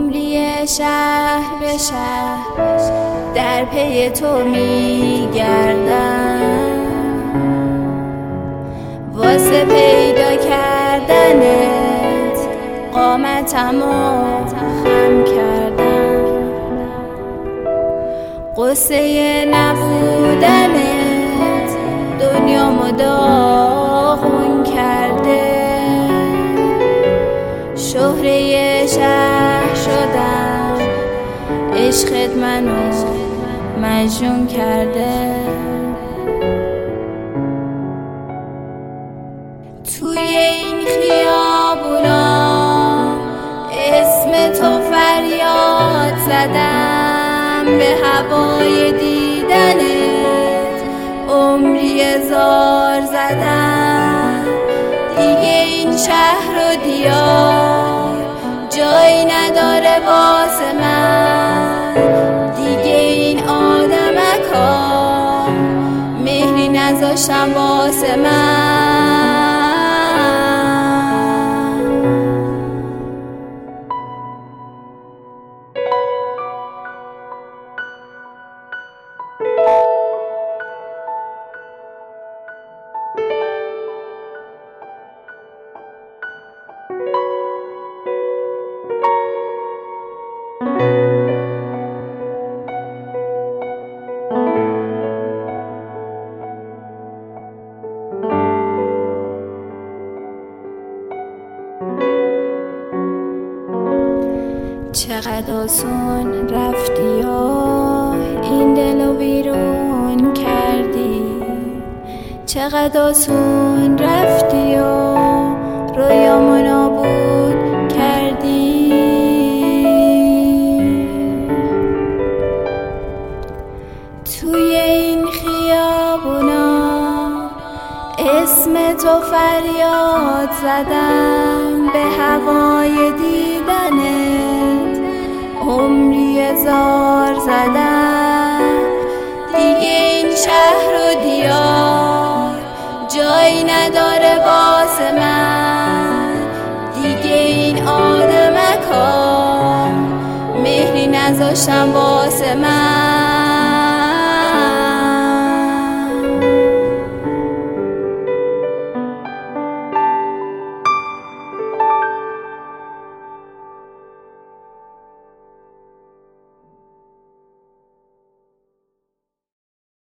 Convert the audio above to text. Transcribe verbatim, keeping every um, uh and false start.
عمری شهر به شهر در پی تو میگردم، واسه پیدا کردنت قامتمو خم کردم. قصه نبودنت دنیامو داغون کرده، شهره شهر شدم، عشقت منو مجنون کرده. توی این خیابونا اسم تو فریاد زدم، به هوای دیدنت عمری زار زدم. دیگه این شهر و دیار جایی نداره واسه من، دیگه این آدمکا مهری نذاشتم واسه من. چقدر آسون رفتی و این دلو بیرون کردی، چقدر آسون رفتی و رویامو نابود کردی. توی این خیابونا اسم تو فریاد زدم، به هوای دیدنت عمری زار زدم. دیگه این شهر و دیار جایی نداره واسه من، دیگه این آدمکا مهری نذاشتم واسه من.